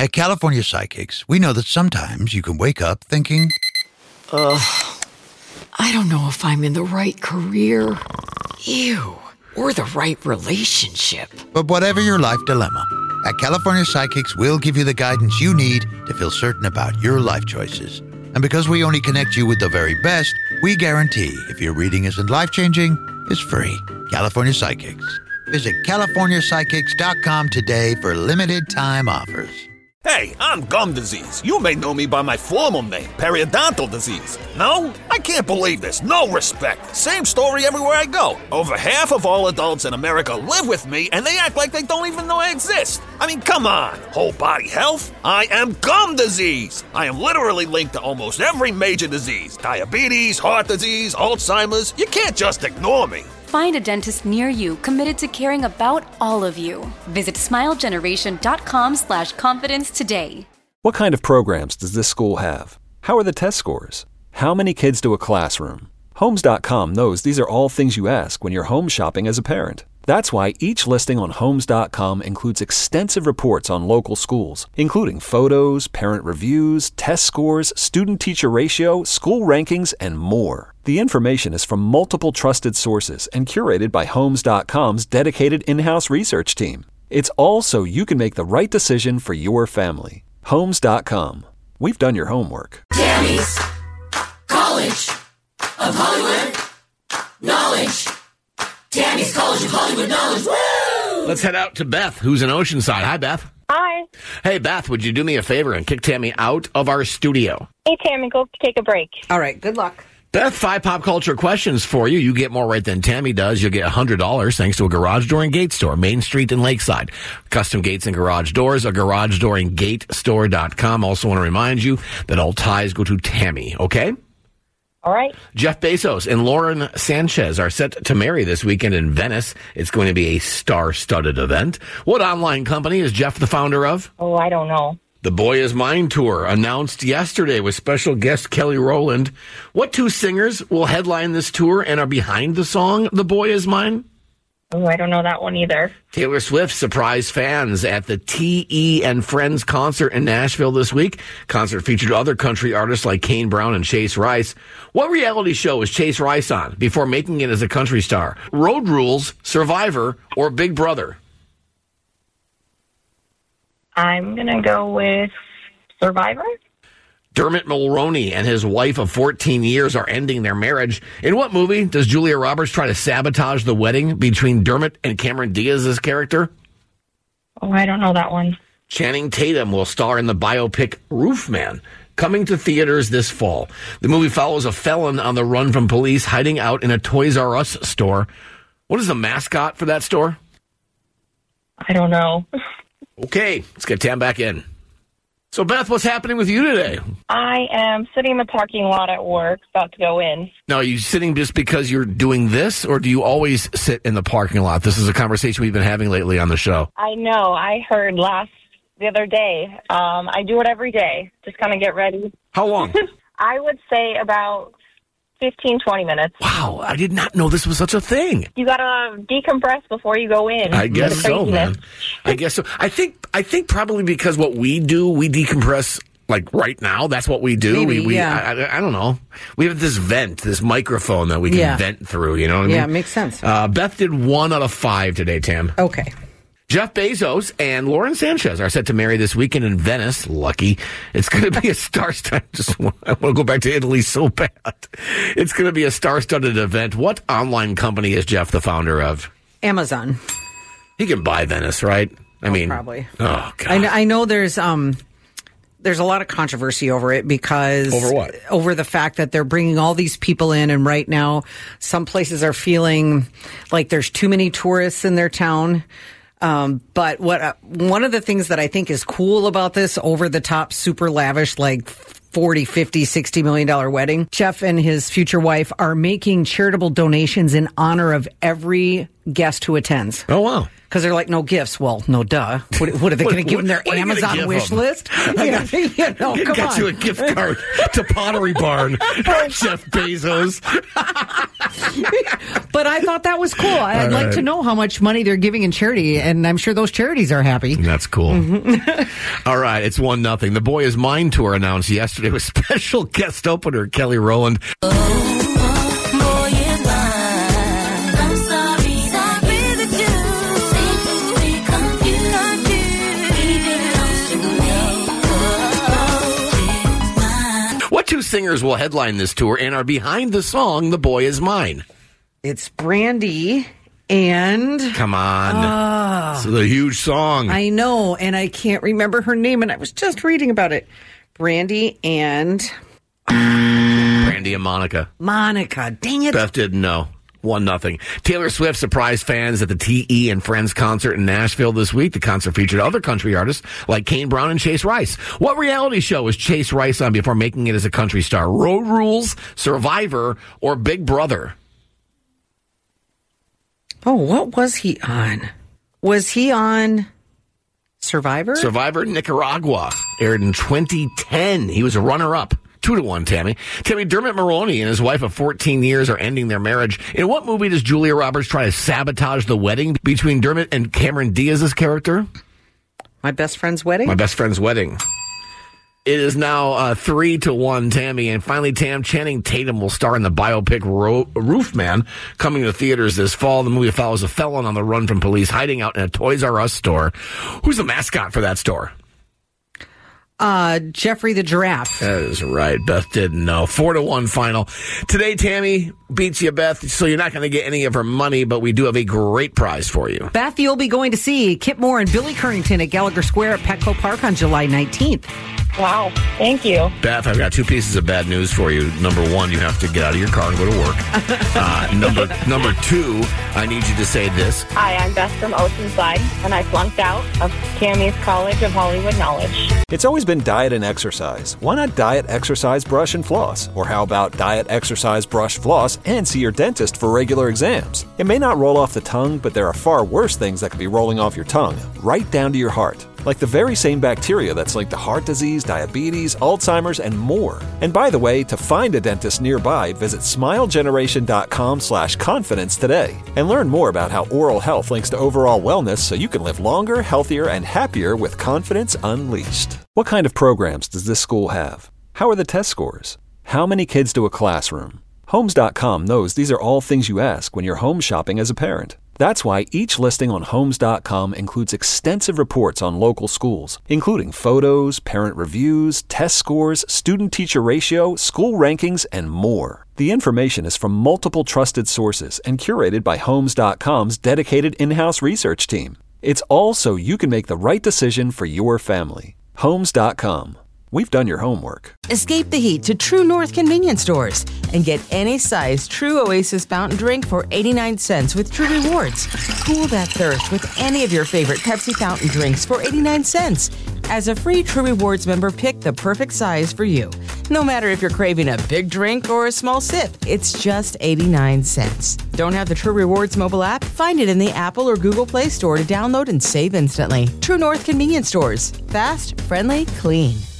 At California Psychics, we know that sometimes you can wake up thinking, I don't know if I'm in the right career. Or the right relationship. But whatever your life dilemma, at California Psychics, we'll give you the guidance you need to feel certain about your life choices. And because we only connect you with the very best, we guarantee if your reading isn't life-changing, it's free. California Psychics. Visit CaliforniaPsychics.com today for limited time offers. Hey, I'm gum disease. You may know me by my formal name, periodontal disease. No? I can't believe this. No respect. Same story everywhere I go. Over half of all adults in America live with me, and they act like they don't even know I exist. I mean, come on. Whole body health? I am gum disease. I am literally linked to almost every major disease. Diabetes, heart disease, Alzheimer's. You can't just ignore me. Find a dentist near you committed to caring about all of you. Visit smilegeneration.com/confidence today. What kind of programs does this school have? How are the test scores? How many kids do a classroom? Homes.com knows these are all things you ask when you're home shopping as a parent. That's why each listing on Homes.com includes extensive reports on local schools, including photos, parent reviews, test scores, student-teacher ratio, school rankings, and more. The information is from multiple trusted sources and curated by Homes.com's dedicated in-house research team. It's all so you can make the right decision for your family. Homes.com. We've done your homework. Tammy's College of Hollywood Knowledge. Tammy's College of Hollywood Knowledge. Woo! Let's head out to Beth, who's in Oceanside. Hi, Beth. Hi. Hey, Beth, would you do me a favor and kick Tammy out of our studio? Hey, Tammy, go take a break. All right, good luck. Beth, 5 pop culture questions for you. You get more right than Tammy does. You'll get $100 thanks to a garage door and gate store, Main Street in Lakeside. Custom gates and garage doors, a garage door and gate store.com. Also want to remind you that all ties go to Tammy, okay? All right. Jeff Bezos and Lauren Sanchez are set to marry this weekend in Venice. It's going to be a star-studded event. What online company is Jeff the founder of? Oh, I don't know. The Boy Is Mine tour announced yesterday with special guest Kelly Rowland. What 2 singers will headline this tour and are behind the song The Boy Is Mine? Oh, I don't know that one either. Taylor Swift surprised fans at the T.E. and Friends concert in Nashville this week. Concert featured other country artists like Kane Brown and Chase Rice. What reality show was Chase Rice on before making it as a country star? Road Rules, Survivor, or Big Brother? I'm going to go with Survivor. Dermot Mulroney and his wife of 14 years are ending their marriage. In what movie does Julia Roberts try to sabotage the wedding between Dermot and Cameron Diaz's character? Oh, I don't know that one. Channing Tatum will star in the biopic Roofman, coming to theaters this fall. The movie follows a felon on the run from police hiding out in a Toys R Us store. What is the mascot for that store? I don't know. Okay, let's get Tam back in. So, Beth, what's happening with you today? I am sitting in the parking lot at work, about to go in. Now, are you sitting just because you're doing this, or do you always sit in the parking lot? This is a conversation we've been having lately on the show. I know. I heard the other day. I do it every day. Just kind of get ready. How long? I would say about 15, 20 minutes. Wow, I did not know this was such a thing. You got to decompress before you go in. I guess so, man. I guess so. I think probably because what we do, we decompress like right now. That's what we do. Maybe, yeah. I don't know. We have this microphone that we can vent through, you know what I mean? Yeah, it makes sense. Beth did 1 out of 5 today, Tam. Okay. Jeff Bezos and Lauren Sanchez are set to marry this weekend in Venice. Lucky. It's going to be a star-studded... I want to go back to Italy so bad. It's going to be a star-studded event. What online company is Jeff the founder of? Amazon. He can buy Venice, right? I mean... Probably. Oh, God. I know there's a lot of controversy over it because... Over what? Over the fact that they're bringing all these people in, and right now some places are feeling like there's too many tourists in their town. But one of the things that I think is cool about this over-the-top, super lavish, like $40, $50, $60 million wedding, Jeff and his future wife are making charitable donations in honor of every guest who attends. Oh, wow. Because they're like, no gifts. Well, no duh. What are they going to give them, their Amazon wish list? Come got on. you a gift card to Pottery Barn, Jeff Bezos. But I thought that was cool. I'd like to know how much money they're giving in charity, and I'm sure those charities are happy. That's cool. All right, it's 1-0. The Boy Is Mine tour announced yesterday with special guest opener Kelly Rowland. What two singers will headline this tour and are behind the song The Boy Is Mine? It's Brandy and... Come on. It's a huge song. I know, and I can't remember her name, and I was just reading about it. Brandy and Monica. Monica, dang it. Beth didn't know. 1-0. Taylor Swift surprised fans at the TE and Friends concert in Nashville this week. The concert featured other country artists like Kane Brown and Chase Rice. What reality show was Chase Rice on before making it as a country star? Road Rules, Survivor, or Big Brother? Oh, what was he on? Was he on Survivor? Survivor Nicaragua. Aired in 2010. He was a runner-up. 2-1, Tammy. Tammy, Dermot Mulroney and his wife of 14 years are ending their marriage. In what movie does Julia Roberts try to sabotage the wedding between Dermot and Cameron Diaz's character? My Best Friend's Wedding? My Best Friend's Wedding. It is now 3-1, Tammy. And finally, Tam, Channing Tatum will star in the biopic Roofman, coming to theaters this fall. The movie follows a felon on the run from police hiding out in a Toys R Us store. Who's the mascot for that store? Jeffrey the Giraffe. That is right. Beth didn't know. 4-1 final. Today, Tammy beats you, Beth, so you're not going to get any of her money, but we do have a great prize for you. Beth, you'll be going to see Kip Moore and Billy Currington at Gallagher Square at Petco Park on July 19th. Wow. Thank you. Beth, I've got two pieces of bad news for you. Number one, you have to get out of your car and go to work. Number two, I need you to say this. Hi, I'm Beth from Oceanside, and I flunked out of Tammy's College of Hollywood Knowledge. It's always been diet and exercise. Why not diet, exercise, brush, and floss? Or how about diet, exercise, brush, floss, and see your dentist for regular exams? It may not roll off the tongue, but there are far worse things that could be rolling off your tongue, right down to your heart. Like the very same bacteria that's linked to heart disease, diabetes, Alzheimer's, and more. And by the way, to find a dentist nearby, visit smilegeneration.com/confidence today and learn more about how oral health links to overall wellness so you can live longer, healthier, and happier with confidence unleashed. What kind of programs does this school have? How are the test scores? How many kids to a classroom? Homes.com knows these are all things you ask when you're home shopping as a parent. That's why each listing on Homes.com includes extensive reports on local schools, including photos, parent reviews, test scores, student-teacher ratio, school rankings, and more. The information is from multiple trusted sources and curated by Homes.com's dedicated in-house research team. It's all so you can make the right decision for your family. Homes.com. We've done your homework. Escape the heat to True North convenience stores and get any size True Oasis fountain drink for 89 cents with True Rewards. Cool that thirst with any of your favorite Pepsi fountain drinks for 89 cents. As a free True Rewards member, pick the perfect size for you. No matter if you're craving a big drink or a small sip, it's just 89 cents. Don't have the True Rewards mobile app? Find it in the Apple or Google Play Store to download and save instantly. True North convenience stores. Fast, friendly, clean.